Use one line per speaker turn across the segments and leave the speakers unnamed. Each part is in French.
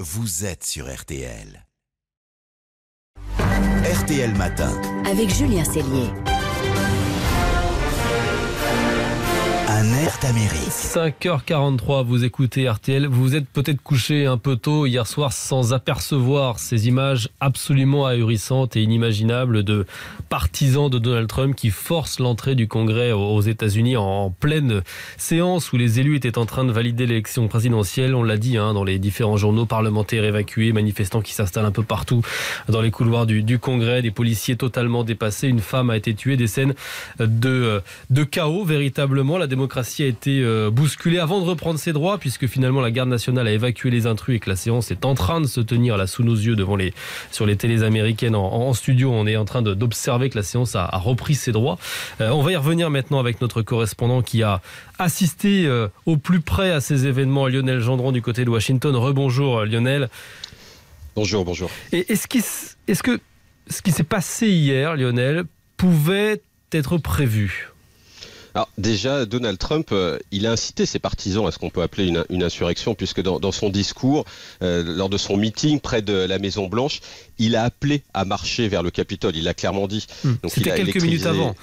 vous êtes sur RTL. RTL Matin.
Avec Julien Cellier.
Un air d'Amérique.
5h43, vous écoutez RTL. Vous vous êtes peut-être couché un peu tôt hier soir sans apercevoir ces images absolument ahurissantes et inimaginables de partisans de Donald Trump qui forcent l'entrée du Congrès aux États-Unis en pleine séance où les élus étaient en train de valider l'élection présidentielle. On l'a dit dans les différents journaux, parlementaires évacués, manifestants qui s'installent un peu partout dans les couloirs du Congrès, des policiers totalement dépassés. Une femme a été tuée, des scènes de chaos véritablement. La démocratie a été bousculée avant de reprendre ses droits, puisque finalement la garde nationale a évacué les intrus et que la séance est en train de se tenir là sous nos yeux sur les télés américaines en studio. On est en train d'observer que la séance a repris ses droits. On va y revenir maintenant avec notre correspondant qui a assisté au plus près à ces événements, Lionel Gendron du côté de Washington. Rebonjour Lionel.
Bonjour.
Et est-ce que ce qui s'est passé hier, Lionel, pouvait être prévu ?
Alors déjà, Donald Trump, il a incité ses partisans à ce qu'on peut appeler une insurrection, puisque dans son discours, lors de son meeting près de la Maison-Blanche, il a appelé à marcher vers le Capitole, il l'a clairement dit.
Donc, c'était quelques minutes avant.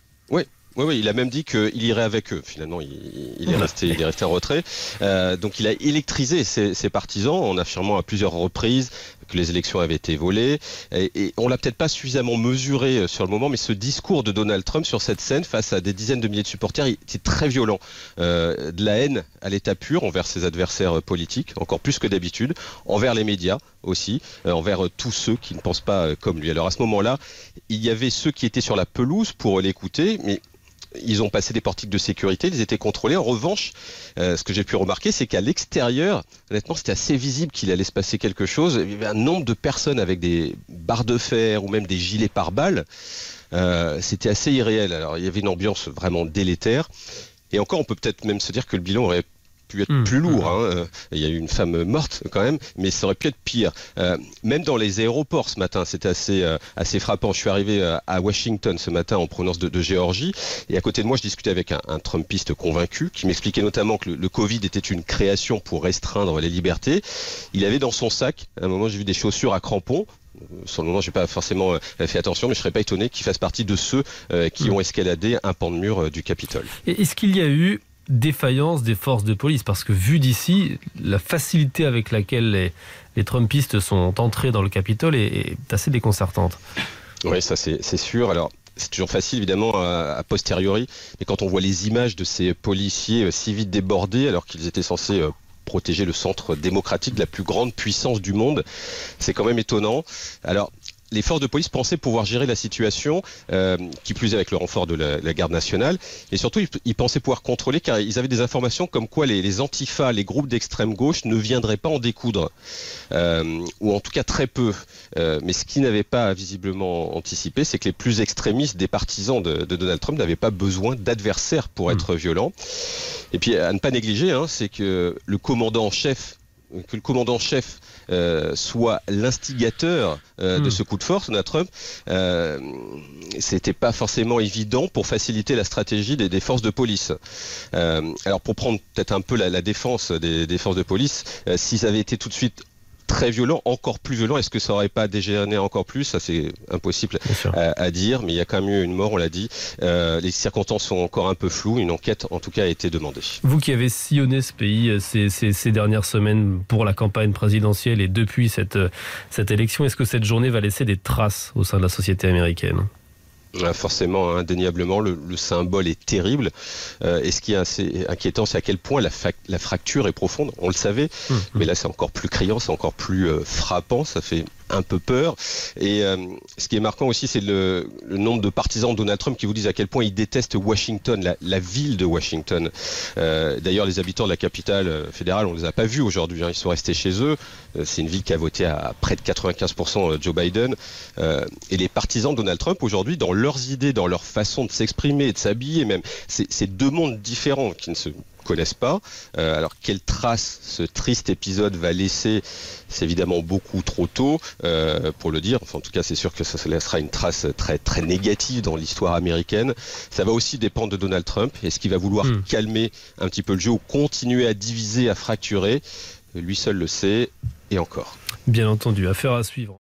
Oui, il a même dit qu'il irait avec eux. Finalement, il est resté en retrait. Donc il a électrisé ses partisans en affirmant à plusieurs reprises que les élections avaient été volées. Et on l'a peut-être pas suffisamment mesuré sur le moment, mais ce discours de Donald Trump sur cette scène face à des dizaines de milliers de supporters, il était très violent. De la haine à l'état pur envers ses adversaires politiques, encore plus que d'habitude, envers les médias aussi, envers tous ceux qui ne pensent pas comme lui. Alors à ce moment-là, il y avait ceux qui étaient sur la pelouse pour l'écouter, mais ils ont passé des portiques de sécurité, ils étaient contrôlés. En revanche, ce que j'ai pu remarquer, c'est qu'à l'extérieur, honnêtement, c'était assez visible qu'il allait se passer quelque chose. Il y avait un nombre de personnes avec des barres de fer ou même des gilets pare-balles. C'était assez irréel. Alors, il y avait une ambiance vraiment délétère. Et encore, on peut peut-être même se dire que le bilan aurait pu être plus lourd. Il y a eu une femme morte quand même, mais ça aurait pu être pire. Même dans les aéroports ce matin, c'était assez frappant. Je suis arrivé à Washington ce matin en provenance de Géorgie, et à côté de moi, je discutais avec un Trumpiste convaincu qui m'expliquait notamment que le Covid était une création pour restreindre les libertés. Il avait dans son sac, à un moment, j'ai vu des chaussures à crampons. Sur le moment, je n'ai pas forcément fait attention, mais je ne serais pas étonné qu'il fasse partie de ceux qui ont escaladé un pan de mur du Capitole.
Et est-ce qu'il y a eu défaillance des forces de police? Parce que vu d'ici, la facilité avec laquelle les Trumpistes sont entrés dans le Capitole est assez déconcertante.
Oui, ça c'est sûr. Alors, c'est toujours facile évidemment a posteriori, mais quand on voit les images de ces policiers si vite débordés alors qu'ils étaient censés protéger le centre démocratique de la plus grande puissance du monde, c'est quand même étonnant. Alors, les forces de police pensaient pouvoir gérer la situation, qui plus est avec le renfort de la garde nationale, et surtout ils pensaient pouvoir contrôler car ils avaient des informations comme quoi les antifas, les groupes d'extrême gauche ne viendraient pas en découdre, ou en tout cas très peu. Mais ce qu'ils n'avaient pas visiblement anticipé, c'est que les plus extrémistes des partisans de Donald Trump n'avaient pas besoin d'adversaires pour être violents. Et puis à ne pas négliger, c'est que le commandant en chef soit l'instigateur de ce coup de force, Donald Trump, c'était pas forcément évident pour faciliter la stratégie des forces de police. Alors pour prendre peut-être un peu la défense des forces de police, s'ils avaient été tout de suite très violent, encore plus violent, est-ce que ça aurait pas dégénéré encore plus? Ça c'est impossible à dire, mais il y a quand même eu une mort, on l'a dit. Les circonstances sont encore un peu floues, une enquête en tout cas a été demandée.
Vous qui avez sillonné ce pays ces dernières semaines pour la campagne présidentielle et depuis cette élection, est-ce que cette journée va laisser des traces au sein de la société américaine?
Forcément, indéniablement, le symbole est terrible. Et ce qui est assez inquiétant, c'est à quel point la fracture est profonde. On le savait, mais là c'est encore plus criant, c'est encore plus frappant, ça fait un peu peur. Et ce qui est marquant aussi, c'est le nombre de partisans de Donald Trump qui vous disent à quel point ils détestent Washington, la ville de Washington. D'ailleurs, les habitants de la capitale fédérale, on ne les a pas vus aujourd'hui, ils sont restés chez eux. C'est une ville qui a voté à près de 95% Joe Biden. Et les partisans de Donald Trump, aujourd'hui, dans leurs idées, dans leur façon de s'exprimer, de s'habiller même, c'est deux mondes différents qui ne se connaissent pas. Alors quelle trace ce triste épisode va laisser, c'est évidemment beaucoup trop tôt pour le dire. Enfin, en tout cas, c'est sûr que ça laissera une trace très très négative dans l'histoire américaine. Ça va aussi dépendre de Donald Trump. Est-ce qu'il va vouloir calmer un petit peu le jeu ou continuer à diviser, à fracturer? Lui seul le sait. et encore.
Bien entendu, affaire à suivre.